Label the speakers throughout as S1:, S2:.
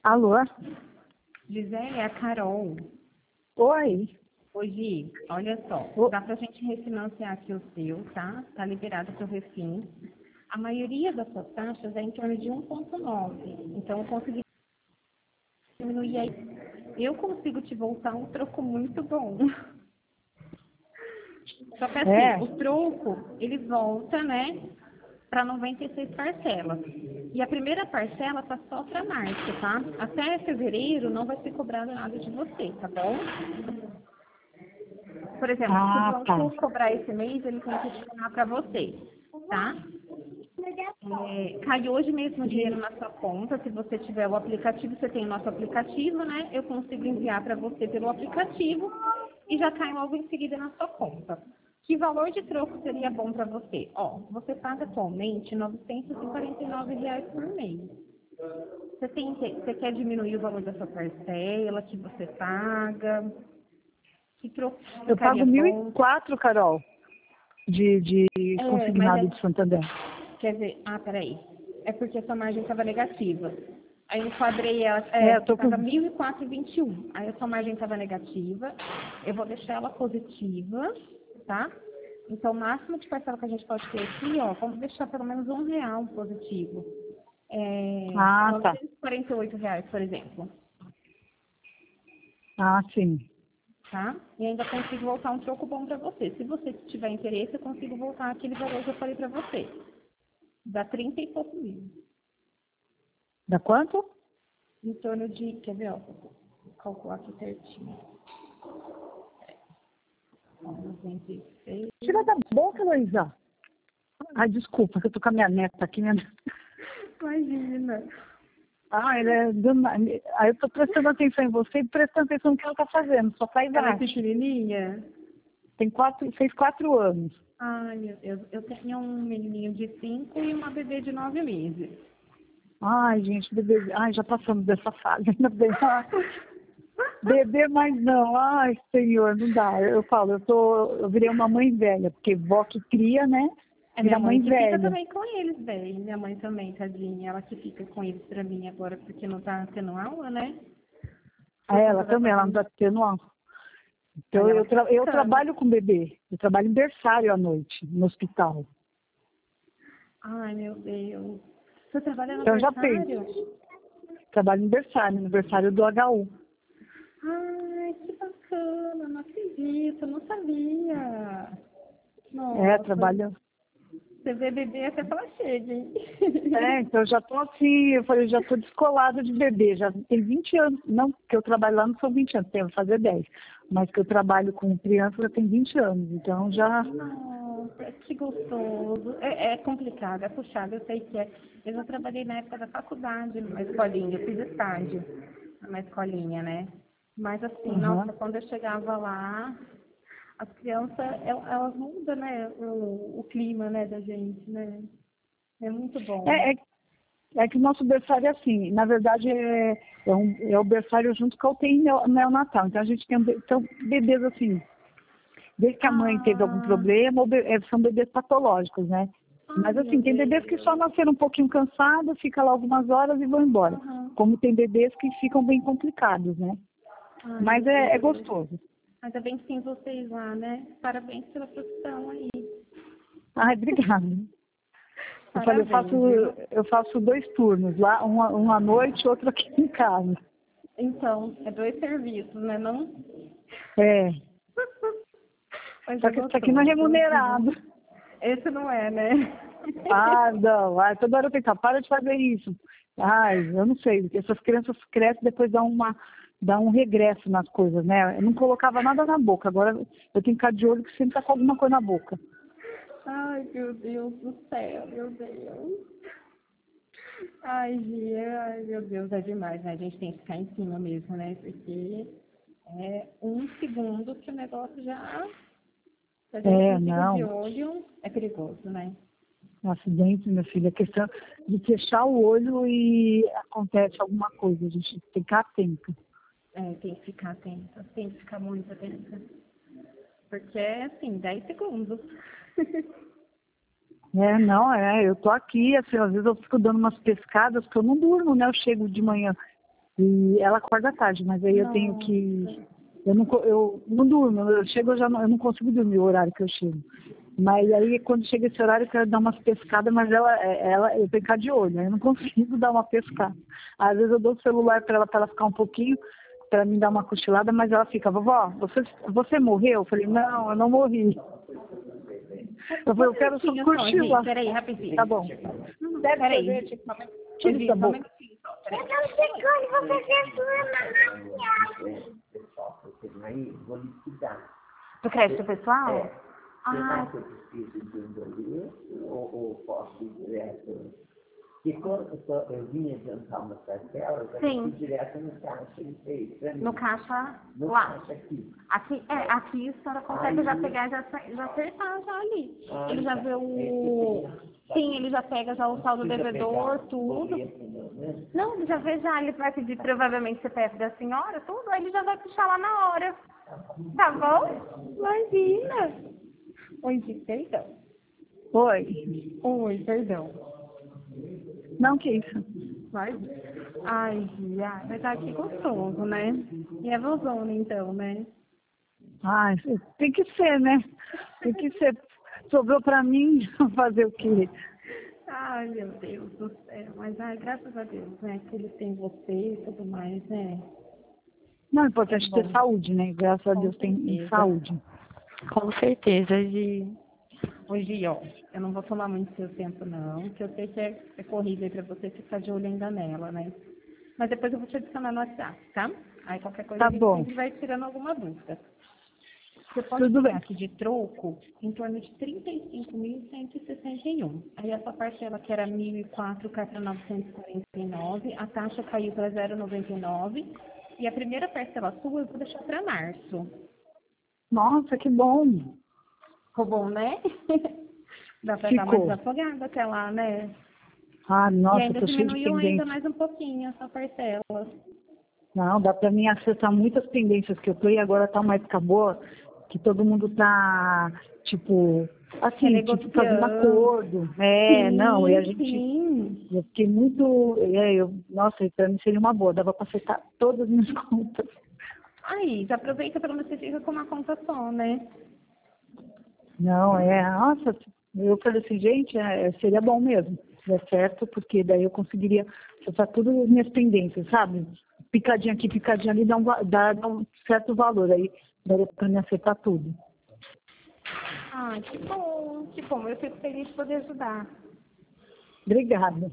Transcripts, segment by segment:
S1: Alô?
S2: Gisele, é a Carol.
S1: Oi.
S2: Hoje, olha só,
S1: Ô.
S2: dá pra gente refinanciar aqui o seu, tá? Tá liberado o seu refim. A maioria das suas taxas é em torno de 1,9. Então, eu consegui diminuir aí. Eu consigo te voltar um troco muito bom. Só que
S1: É.
S2: assim, o troco, ele volta, né, para 96 parcelas. E a primeira parcela tá só para março, tá? Até fevereiro não vai ser cobrado nada de você, tá bom? Por exemplo, se o
S1: Tá.
S2: banco cobrar esse mês, ele tem que destinar para você, tá? Cai hoje mesmo o dinheiro na sua conta. Se você tiver o aplicativo, você tem o nosso aplicativo, né? Eu consigo enviar para você pelo aplicativo e já cai logo em seguida na sua conta. Que valor de troco seria bom para você? Ó, você paga atualmente R$ 949 por mês. Você quer diminuir o valor da sua parcela que você paga? Que troco
S1: Eu
S2: ficaria
S1: pago mil
S2: bom?
S1: e quatro, Carol, de
S2: Mas
S1: consignado de Santander.
S2: quer dizer, peraí. É porque a sua margem estava negativa. Aí eu enquadrei ela,
S1: Eu tô com...
S2: estava 1.004,21. Aí a sua margem estava negativa. Eu vou deixar ela positiva, tá? Então, o máximo de parcela que a gente pode ter aqui, ó, vamos deixar pelo menos R$ 1 positivo.
S1: Tá.
S2: R$ 948, por exemplo,
S1: Sim.
S2: tá? E ainda consigo voltar um troco bom para você. Se você tiver interesse, eu consigo voltar aquele valor que eu falei para você. Dá 30 e poucos mil.
S1: Dá quanto?
S2: Em torno de, quer ver, ó, vou calcular aqui certinho. 96.
S1: Tira da boca, Luísa. Desculpa, que eu tô com a minha neta aqui.
S2: Imagina.
S1: Ele é... Aí eu tô prestando atenção em você e prestando atenção no que ela tá fazendo. Só faz
S2: Ela é
S1: arte.
S2: pequenininha?
S1: Fez 4 anos.
S2: Ai, meu Deus. Eu tenho um menininho de 5 e uma bebê de 9 meses.
S1: Gente, bebê. Já passamos dessa fase. Ainda bem. Bebê, mas não. Senhor, não dá. Eu falo, eu virei uma mãe velha, porque vó que cria, né?
S2: É
S1: Vira
S2: minha mãe
S1: mãe
S2: que fica
S1: velha.
S2: também com eles, bem. Minha mãe também, tadinha. Ela que fica com eles pra mim agora, porque não tá tendo aula, né? Por
S1: Ela
S2: conta da
S1: também, ela não
S2: pandemia.
S1: tá tendo aula. Então,
S2: Aí ela tá
S1: eu
S2: ficando.
S1: trabalho com bebê. Eu trabalho em berçário à noite, no hospital.
S2: Ai, meu Deus. Você trabalha no
S1: Então, eu já penso.
S2: berçário?
S1: Trabalho em berçário, no berçário do HU.
S2: Ai, que bacana, não acredito, não sabia. Nossa,
S1: Trabalho.
S2: você vê bebê até que ela chega, hein?
S1: Então eu já tô assim, eu falei, já tô descolada de bebê, já tem 20 anos, não, que eu trabalho lá não são 20 anos, tenho que fazer 10, mas que eu trabalho com criança já tem 20 anos, então já...
S2: Nossa, que gostoso. É complicado, é puxado, eu sei que é. Eu já trabalhei na época da faculdade, numa escolinha, eu fiz estágio numa escolinha, né? Mas assim,
S1: Uhum.
S2: nossa, quando eu chegava lá, as crianças, elas mudam, né, o clima, né, da gente, né? É muito bom.
S1: É, é, é que o nosso berçário é assim, na verdade é o berçário junto com a UTI neonatal, então a gente tem então, bebês assim, desde que a mãe teve algum
S2: Ah,
S1: problema, são bebês patológicos, né?
S2: ai,
S1: Mas
S2: meu
S1: assim, tem bebês que só
S2: Deus.
S1: nasceram um pouquinho cansados, fica lá algumas horas e vão embora.
S2: Aham.
S1: Como tem bebês que ficam bem complicados, né?
S2: Ai,
S1: Mas
S2: meu
S1: é
S2: Deus.
S1: gostoso.
S2: Ainda bem que tem vocês lá, né? Parabéns pela profissão aí.
S1: Obrigada. Eu falei,
S2: Parabéns, viu?
S1: eu faço 2 turnos, lá, um à noite, outro aqui em casa.
S2: Então, é 2 serviços, né? Não?
S1: É,
S2: Mas
S1: só
S2: é
S1: que isso aqui não é
S2: gostoso.
S1: remunerado.
S2: Esse não é, né?
S1: Não, toda hora eu pensava, para de fazer isso. Eu não sei, essas crianças crescem e depois dá um regresso nas coisas, né? Eu não colocava nada na boca, agora eu tenho que ficar de olho que sempre tá com alguma coisa na boca.
S2: Ai, meu Deus do céu, meu Deus. Ai, Gia, ai, meu Deus, é demais, né? A gente tem que ficar em cima mesmo, né? Porque é um segundo que o negócio já... Se a gente não fica de
S1: Não,
S2: olho, é perigoso, né?
S1: um acidente, minha filha, é questão de fechar o olho e acontece alguma coisa, a gente tem que ficar atento.
S2: Tem que ficar atenta, tem que ficar muito atenta. Porque é assim, 10 segundos.
S1: Eu tô aqui, assim, às vezes eu fico dando umas pescadas, porque eu não durmo, né? Eu chego de manhã E ela acorda tarde, mas aí eu tenho que... Eu não durmo, eu chego, eu não consigo dormir o horário que eu chego. Mas aí quando chega esse horário eu quero dar umas pescadas, mas eu tenho que ficar de olho, né? Eu não consigo dar uma pescada. Às vezes eu dou o celular para ela ficar um pouquinho, para me dar uma cochilada, mas ela fica, vovó, você morreu? Eu falei, não, eu não morri. Eu falei, eu quero só cochilar.
S2: Peraí, rapidinho.
S1: Tá bom.
S2: Peraí.
S1: Tira isso da boca.
S3: Eu não sei quando você fez sua maquiagem.
S2: Do crédito pessoal?
S3: É. Será que eu preciso de um boleto ou posso ir direto? Porque quando eu vim adiantar umas parcelas, eu fui direto no caixa ele fez pra mim.
S2: No caixa
S3: No
S2: lá.
S3: caixa aqui.
S2: Aqui a senhora consegue já pegar e já acertar já ali. Ele já vê o... Sim, ele já pega já o saldo do devedor, tudo.
S3: Né?
S2: Não, ele já vê já, ele vai pedir provavelmente CPF da senhora, tudo, aí ele já vai puxar lá na hora. Tá bom? Imagina. Oi, perdão.
S1: Oi.
S2: Oi, perdão.
S1: Não, que isso?
S2: Vai. Ai, mas tá aqui gostoso, né? E é vozona então, né?
S1: Ai, tem que ser, né? Tem que ser. Sobrou pra mim fazer o quê?
S2: Ai, meu Deus do céu. Mas, graças a Deus, né? Que ele tem você e tudo mais, né?
S1: Não, é importante ter saúde, né? Graças a Deus tem saúde.
S2: Com certeza, Gi. Hoje, ó, eu não vou tomar muito seu tempo, não, que eu sei que é corrida aí pra você ficar de olho ainda nela, né? Mas depois eu vou te adicionar no WhatsApp, tá? Aí qualquer coisa
S1: Tá
S2: a gente
S1: bom.
S2: sempre vai tirando alguma dúvida. Você pode
S1: Tudo
S2: pegar
S1: bem.
S2: aqui de troco em torno de 35.161. Aí essa parcela que era 1.004 cai para 949, a taxa caiu para 0,99 e a primeira parcela sua eu vou deixar para março.
S1: Nossa, que bom.
S2: Ficou bom, né? Dá para dar mais
S1: Ficou.
S2: desafogada até lá, né?
S1: Ah,
S2: E
S1: nossa,
S2: ainda
S1: tô cheio de
S2: diminuiu ainda
S1: pendências.
S2: mais um pouquinho essa parcela.
S1: Não, dá pra mim acertar muitas pendências que eu tô e agora tá mais acabou, que todo mundo tá, tipo, assim, tipo, fazendo acordo.
S2: Sim,
S1: Não, e a gente,
S2: sim.
S1: eu fiquei muito, nossa, pra mim seria uma boa, dava pra acertar todas as minhas contas.
S2: Aí, já aproveita pelo menos você fica com uma conta só, né?
S1: Não, nossa, eu falei assim, gente, seria bom mesmo, se der certo, porque daí eu conseguiria acertar todas as minhas pendências, sabe? Picadinha aqui, picadinha ali, dá um certo valor, aí daria pra me acertar tudo.
S2: Ah, que bom, que bom. Eu fico feliz de poder ajudar.
S1: Obrigada.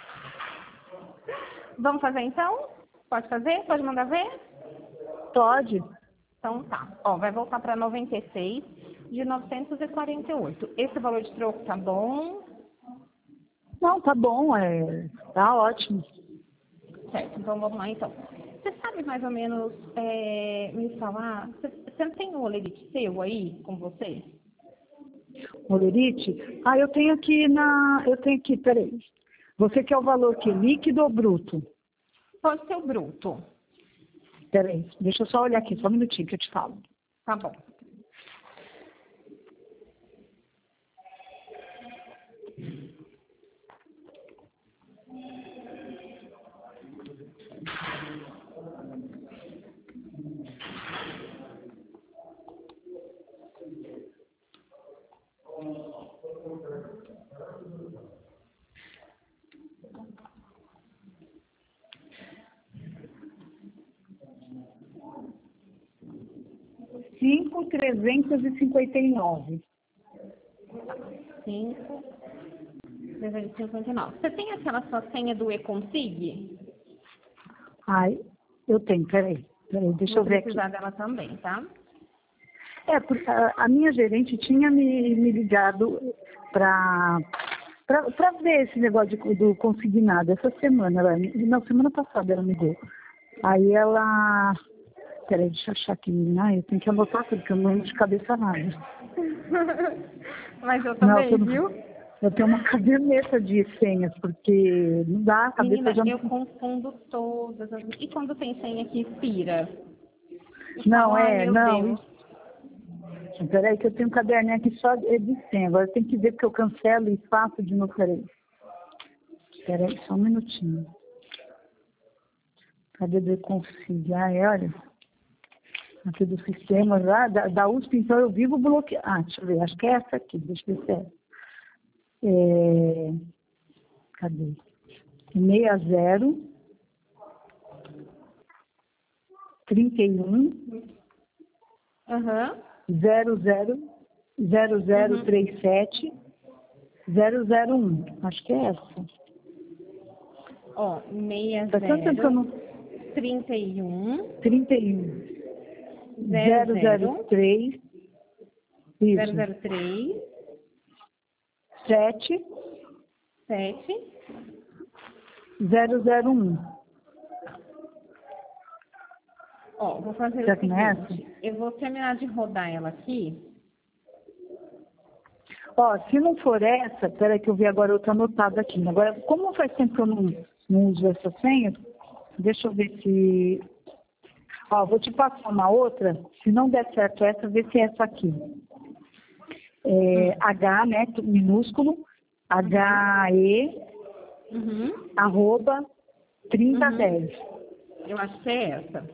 S2: Vamos fazer então? Pode fazer? Pode mandar ver?
S1: Pode?
S2: Então tá. Ó, vai voltar para 96 de 948. Esse valor de troco tá bom?
S1: Não, tá bom, tá ótimo.
S2: Certo, então vamos lá então. Você sabe mais ou menos me falar, você não tem um olerite seu aí com você?
S1: Olerite? Eu tenho aqui, peraí. Você quer o valor que líquido ou bruto?
S2: Pode ser o bruto.
S1: Peraí, deixa eu só olhar aqui, só um minutinho que eu te falo.
S2: Tá bom.
S1: R$5.359.
S2: 5,359. Você tem aquela sua senha do E-Consig?
S1: Ai, eu tenho, peraí, deixa eu ver aqui.
S2: Vou precisar dela também, tá?
S1: Porque a minha gerente tinha me ligado para ver esse negócio do consignado essa semana. Semana passada ela me ligou. Aí ela... Peraí, deixa eu achar aqui. Eu tenho que anotar tudo, porque eu não lembro de cabeça nada.
S2: Mas eu também, viu?
S1: Eu tenho uma caderneta de senhas, porque não dá, a cabeça
S2: Menina,
S1: já
S2: eu confundo todas as... E quando tem senha que expira?
S1: Não,
S2: Ai, meu Deus.
S1: Peraí que eu tenho um caderninho aqui só de senha. Agora tem que ver porque eu cancelo e faço de novo. Peraí, só um minutinho. Cadê do conciliar? Olha. Aqui do sistema lá, da USP, então eu vivo bloqueado. Ah, deixa eu ver, acho que é essa aqui, deixa eu ver se é. Cadê? 60 31 0037 001. Acho que é essa.
S2: Ó, 60
S1: Tá tanto tempo que eu não...
S2: 31
S1: 003 isso.
S2: 003
S1: 7 001.
S2: Ó, vou fazer o seguinte. Eu vou terminar de rodar ela aqui.
S1: Ó, se não for essa, peraí que eu vi agora outra anotada aqui. Agora, como faz tempo que eu não uso essa senha, deixa eu ver se... Ó, vou te passar uma outra. Se não der certo essa, vê se é essa aqui. H, né, minúsculo, HE, arroba, 3010.
S2: Eu acho que é essa.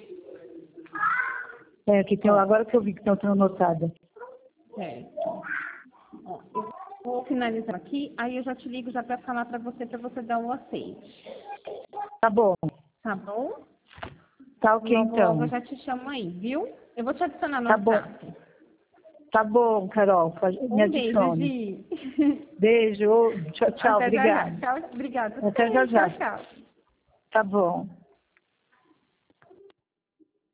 S1: Que tem, agora que eu vi que tem outra anotada.
S2: Certo. Ó, eu vou finalizar aqui, aí eu já te ligo já para falar para você dar o aceite.
S1: Tá bom.
S2: Tá bom?
S1: Tá ok, então.
S2: Logo eu já te chamo aí, viu? Eu vou te adicionar no
S1: Tá
S2: WhatsApp.
S1: bom. Tá bom, Carol. Me adicione.
S2: Beijo, Gi.
S1: Beijo. Tchau,
S2: Até
S1: obrigada.
S2: Já. Tchau, obrigada.
S1: Até já.
S2: Tchau.
S1: Tá bom.